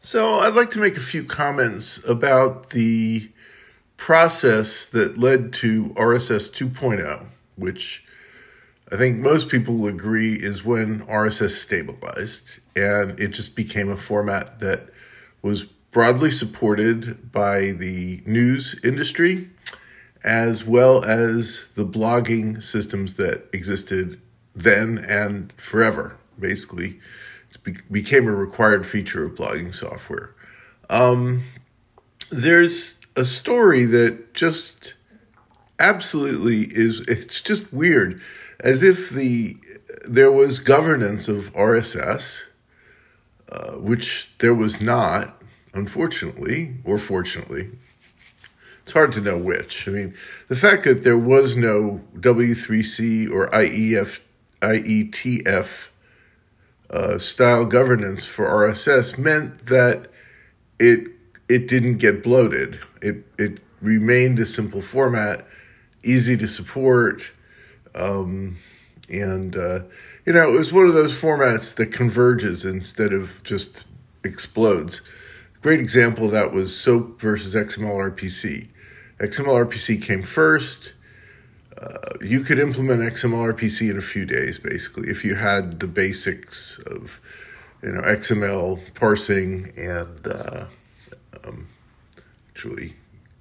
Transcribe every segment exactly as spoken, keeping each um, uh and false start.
So I'd like to make a few comments about the process that led to R S S two point oh, which I think most people will agree is when R S S stabilized, and it just became a format that was broadly supported by the news industry, as well as the blogging systems that existed then and forever. Basically, it be- became a required feature of blogging software. Um, there's a story that just absolutely is, it's just weird, as if the there was governance of R S S, uh, which there was not, unfortunately, or fortunately. It's hard to know which. I mean, the fact that there was no W three C or I E F, I E T F uh, style governance for R S S meant that it it didn't get bloated. It it remained a simple format, easy to support, um, and uh, you know, it was one of those formats that converges instead of just explodes. A great example of that was SOAP versus X M L R P C. X M L R P C came first. Uh, you could implement X M L R P C in a few days, basically, if you had the basics of, you know, X M L parsing and uh, um, actually,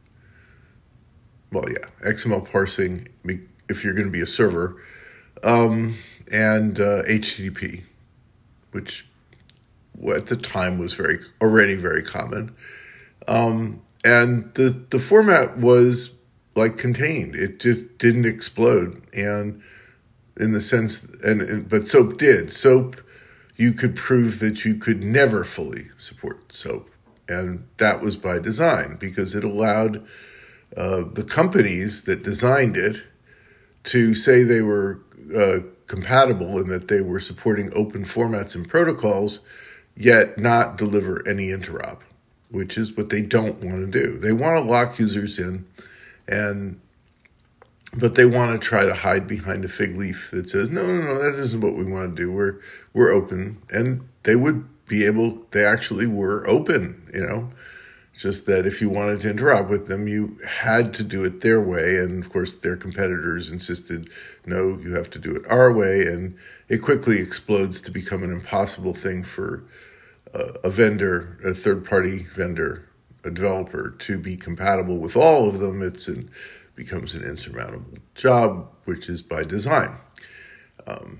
well, yeah, X M L parsing if you're going to be a server, um, and uh, H T T P, which at the time was very already very common. Um, and the the format was like contained. It just didn't explode. And in the sense, and, and but SOAP did. SOAP, you could prove that you could never fully support SOAP. And that was by design, because it allowed uh, the companies that designed it to say they were uh, compatible and that they were supporting open formats and protocols, yet not deliver any interop, which is what they don't want to do. They want to lock users in, and but they want to try to hide behind a fig leaf that says, no, no, no, that isn't what we want to do. We're we're open. And they would be able, they actually were open, you know. Just that if you wanted to interop with them, you had to do it their way. And of course, their competitors insisted, no, you have to do it our way. And it quickly explodes to become an impossible thing for uh, a vendor, a third-party vendor, a developer, to be compatible with all of them. It's an, becomes an insurmountable job, which is by design. Um,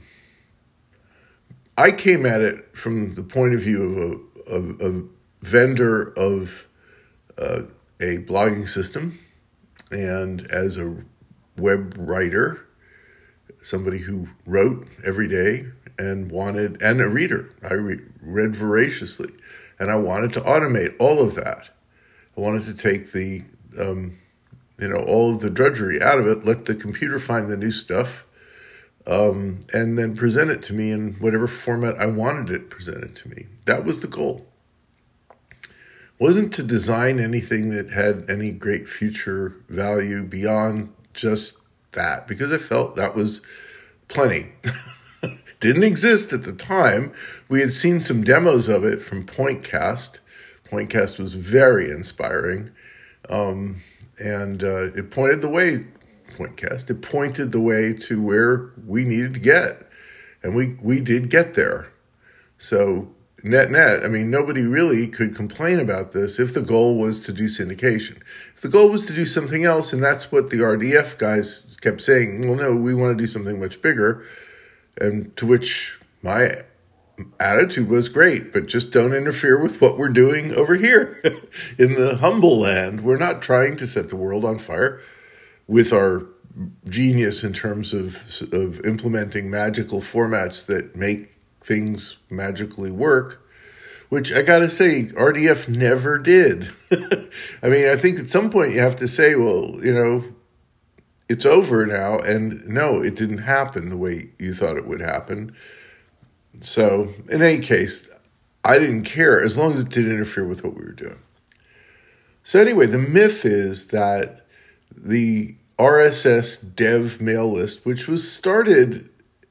I came at it from the point of view of a, of, of a vendor of uh, a blogging system, and as a web writer, somebody who wrote every day and wanted, and a reader. I re- read voraciously, and I wanted to automate all of that. I wanted to take the, um, you know, all of the drudgery out of it, let the computer find the new stuff, um, and then present it to me in whatever format I wanted it presented to me. That was the goal. Wasn't to design anything that had any great future value beyond just that, because I felt that was plenty. Didn't exist at the time. We had seen some demos of it from Pointcast. Pointcast was very inspiring, um, and uh, it pointed the way, Pointcast, it pointed the way to where we needed to get, and we, we did get there. So net net, I mean, nobody really could complain about this if the goal was to do syndication. If the goal was to do something else, and that's what the R D F guys kept saying, well, no, we want to do something much bigger, and to which my attitude was, great, but just don't interfere with what we're doing over here in the humble land. We're not trying to set the world on fire with our genius in terms of of implementing magical formats that make things magically work, which I got to say, R D F never did. I mean, I think at some point you have to say, well, you know, it's over now. And no, it didn't happen the way you thought it would happen. So in any case, I didn't care as long as it didn't interfere with what we were doing. So anyway, the myth is that the R S S dev mail list, which was started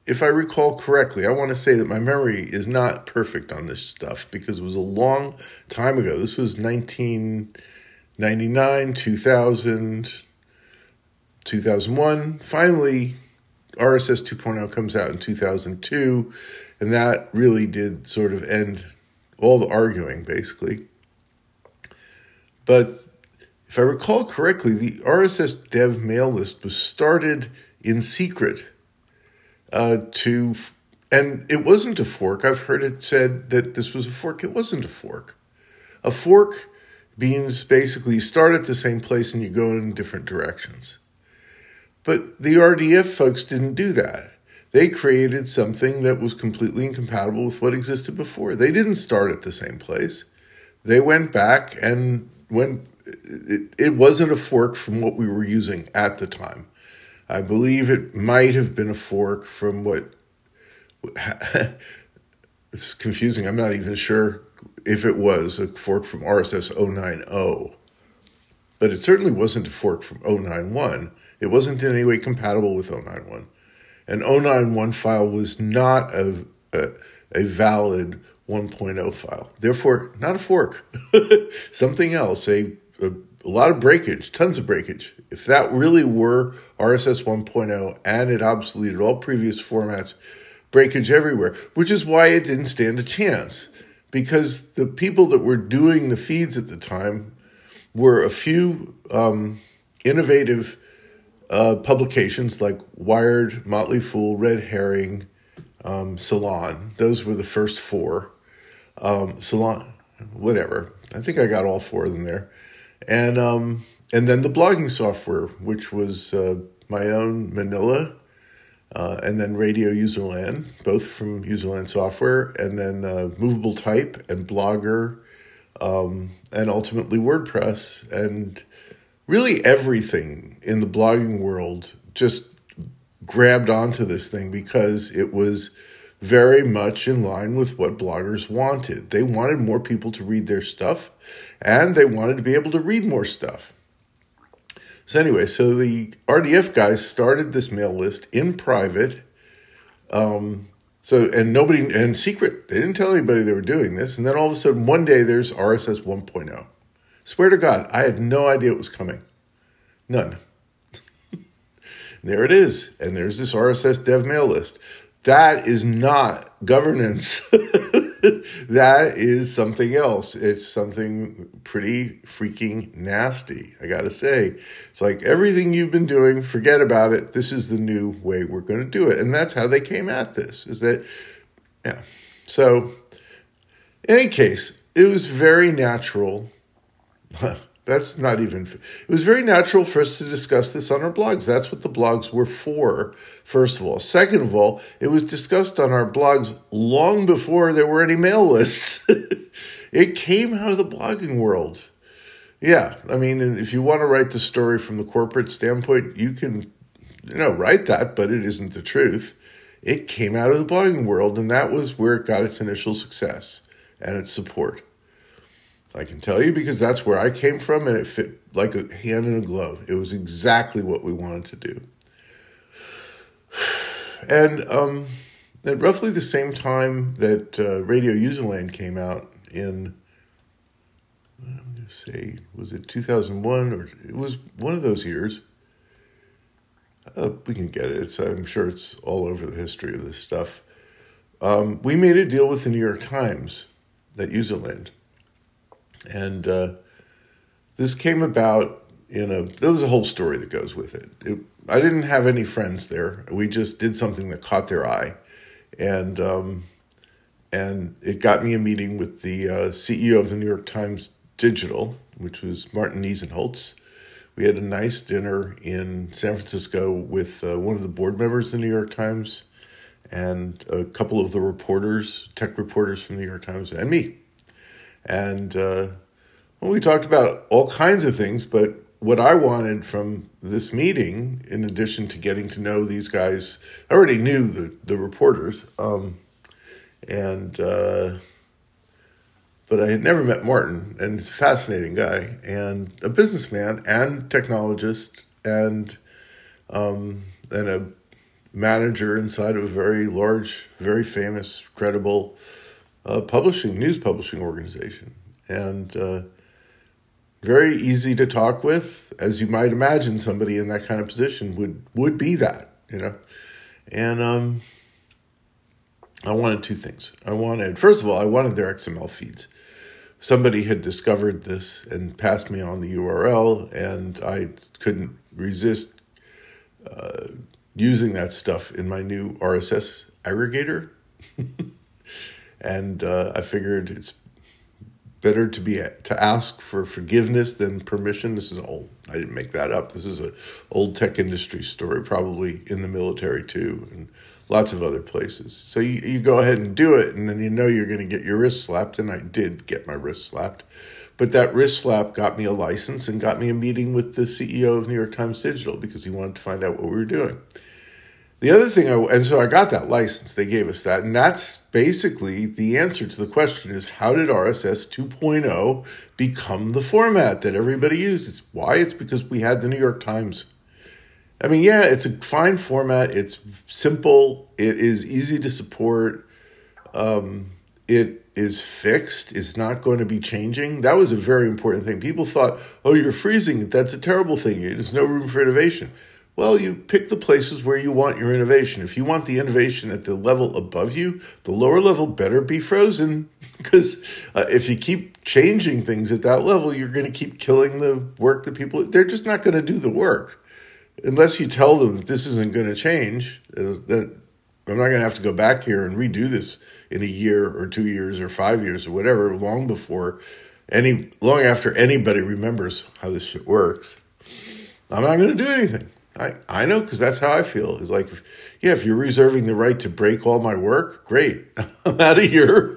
if I recall correctly, I want to say that my memory is not perfect on this stuff because it was a long time ago. This was nineteen ninety-nine, two thousand, two thousand one. Finally, R S S two point oh comes out in two thousand two, and that really did sort of end all the arguing, basically. But if I recall correctly, the R S S dev mail list was started in secret uh, to, and it wasn't a fork. I've heard it said that this was a fork. It wasn't a fork. A fork means basically you start at the same place and you go in different directions. But the R D F folks didn't do that. They created something that was completely incompatible with what existed before. They didn't start at the same place. They went back and went, it, it wasn't a fork from what we were using at the time. I believe it might have been a fork from what, it's confusing. I'm not even sure if it was a fork from R S S zero nine zero. But it certainly wasn't a fork from zero nine one. It wasn't in any way compatible with zero nine one. An zero nine one file was not a, a, a valid one point oh file. Therefore, not a fork. Something else, a, a, a lot of breakage, tons of breakage. If that really were R S S one point oh and it obsoleted all previous formats, breakage everywhere, which is why it didn't stand a chance. Because the people that were doing the feeds at the time were a few um, innovative uh, publications like Wired, Motley Fool, Red Herring, um, Salon. Those were the first four. Um, Salon, whatever. I think I got all four of them there. And um, and then the blogging software, which was uh, my own Manila, uh, and then Radio Userland, both from Userland Software, and then uh, Movable Type and Blogger, um, and ultimately WordPress, and really everything in the blogging world just grabbed onto this thing because it was very much in line with what bloggers wanted. They wanted more people to read their stuff, and they wanted to be able to read more stuff. So anyway, so the R D F guys started this mail list in private, um, so and nobody, and secret. They didn't tell anybody they were doing this, and then all of a sudden, one day, there's R S S one point oh. Swear to God, I had no idea it was coming. None. There it is, and there's this R S S dev mail list. That is not governance. That is something else. It's something pretty freaking nasty, I gotta say. It's like everything you've been doing, forget about it. This is the new way we're going to do it. And that's how they came at this, is that, yeah. So, in any case, it was very natural. That's not even, it was very natural for us to discuss this on our blogs. That's what the blogs were for, first of all. Second of all, it was discussed on our blogs long before there were any mail lists. It came out of the blogging world. Yeah, I mean, if you want to write the story from the corporate standpoint, you can, you know, write that, but it isn't the truth. It came out of the blogging world, and that was where it got its initial success and its support. I can tell you because that's where I came from, and it fit like a hand in a glove. It was exactly what we wanted to do. And um, at roughly the same time that uh, Radio Userland came out in, I'm going to say, was it two thousand one? Or it was one of those years. Uh, we can get it. It's, I'm sure it's all over the history of this stuff. Um, we made a deal with the New York Times at Userland. And uh, this came about in a, there's a whole story that goes with it. it. I didn't have any friends there. We just did something that caught their eye. And um, and it got me a meeting with the uh, C E O of the New York Times Digital, which was Martin Niesenholtz. We had a nice dinner in San Francisco with uh, one of the board members of the New York Times and a couple of the reporters, tech reporters from the New York Times, and me. And uh, well, we talked about all kinds of things, but what I wanted from this meeting, in addition to getting to know these guys, I already knew the, the reporters, um, and uh, but I had never met Martin, and he's a fascinating guy, and a businessman, and technologist, and um, and a manager inside of a very large, very famous, credible uh, publishing, news publishing organization. And uh, very easy to talk with, as you might imagine somebody in that kind of position would, would be that, you know. And um, I wanted two things. I wanted, first of all, I wanted their X M L feeds. Somebody had discovered this and passed me on the U R L, and I couldn't resist uh, using that stuff in my new R S S aggregator. And uh, I figured it's better to be to ask for forgiveness than permission. This is old. I didn't make that up. This is an old tech industry story, probably in the military too, and lots of other places. So you, you go ahead and do it, and then you know you're going to get your wrist slapped, and I did get my wrist slapped. But that wrist slap got me a license and got me a meeting with the C E O of New York Times Digital because he wanted to find out what we were doing. The other thing, I, and so I got that license. They gave us that, and that's basically the answer to the question is, how did R S S two point oh become the format that everybody used? It's why? It's because we had the New York Times. I mean, yeah, it's a fine format. It's simple. It is easy to support. Um, it is fixed. It's not going to be changing. That was a very important thing. People thought, oh, you're freezing it. That's a terrible thing. There's no room for innovation. Well, you pick the places where you want your innovation. If you want the innovation at the level above you, the lower level better be frozen. Because uh, if you keep changing things at that level, you're going to keep killing the work that people, they're just not going to do the work. Unless you tell them that this isn't going to change, that I'm not going to have to go back here and redo this in a year or two years or five years or whatever, long before any, long after anybody remembers how this shit works. I'm not going to do anything. I, I know, because that's how I feel. It's like, if, yeah, if you're reserving the right to break all my work, great. I'm out of here.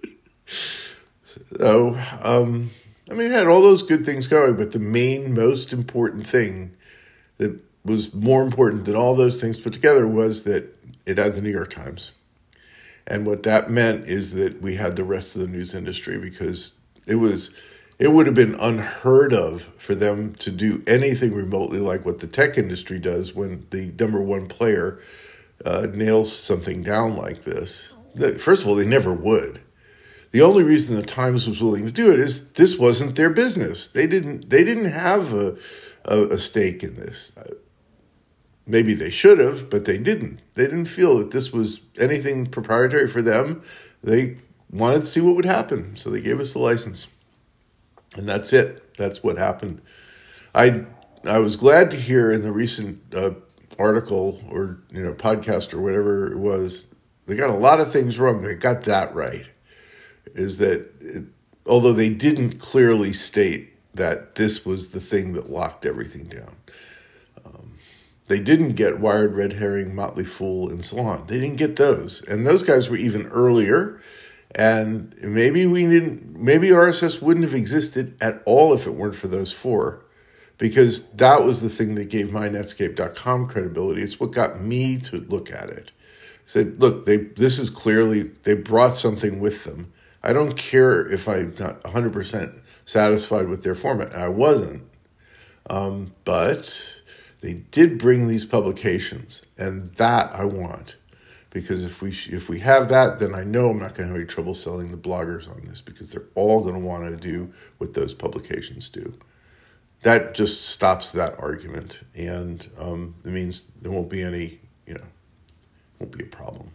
so, um, I mean, it had all those good things going, but the main, most important thing that was more important than all those things put together was that it had the New York Times. And what that meant is that we had the rest of the news industry, because it was... It would have been unheard of for them to do anything remotely like what the tech industry does when the number one player uh, nails something down like this. First of all, they never would. The only reason the Times was willing to do it is this wasn't their business. They didn't. They didn't have a, a, a stake in this. Maybe they should have, but they didn't. They didn't feel that this was anything proprietary for them. They wanted to see what would happen, so they gave us the license. And that's it. That's what happened. I I was glad to hear in the recent uh, article or you know podcast or whatever it was, they got a lot of things wrong. They got that right. Is that it, although they didn't clearly state that this was the thing that locked everything down, um, they didn't get Wired, Red Herring, Motley Fool, and Salon. They didn't get those, and those guys were even earlier. And maybe we didn't, maybe R S S wouldn't have existed at all if it weren't for those four, because that was the thing that gave my Netscape dot com credibility. It's what got me to look at it. Said, look, they this is clearly, they brought something with them. I don't care if I'm not one hundred percent satisfied with their format. I wasn't. Um, but they did bring these publications, and that I want. Because if we if we have that, then I know I'm not going to have any trouble selling the bloggers on this, because they're all going to want to do what those publications do. That just stops that argument, and um, it means there won't be any, you know, won't be a problem.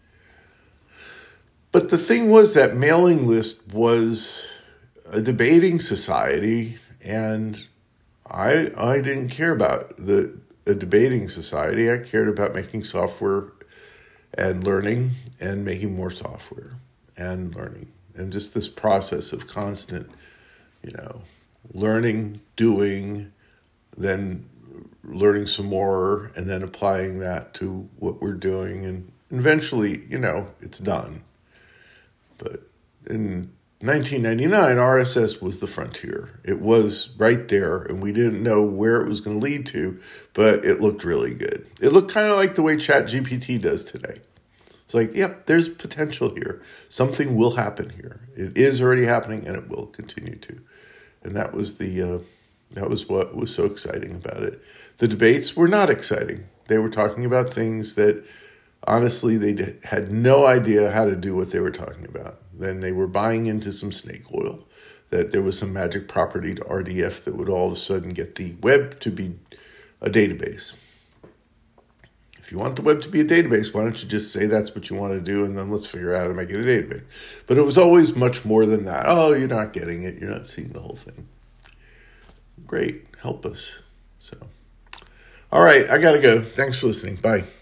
But the thing was that mailing list was a debating society, and I I didn't care about the a debating society. I cared about making software and learning and making more software and learning. And just this process of constant, you know, learning, doing, then learning some more, and then applying that to what we're doing. And eventually, you know, it's done. But in nineteen ninety-nine, R S S was the frontier. It was right there, and we didn't know where it was going to lead to, but it looked really good. It looked kind of like the way ChatGPT does today. It's like, yep, there's potential here. Something will happen here. It is already happening, and it will continue to. And that was the uh, that was what was so exciting about it. The debates were not exciting, They were talking about things that, honestly, they did, had no idea how to do what they were talking about. Then they were buying into some snake oil, that there was some magic property to R D F that would all of a sudden get the web to be a database. If you want the web to be a database, why don't you just say that's what you want to do, and then let's figure out how to make it a database. But it was always much more than that. Oh, you're not getting it. You're not seeing the whole thing. Great. Help us. So, all right, I got to go. Thanks for listening. Bye.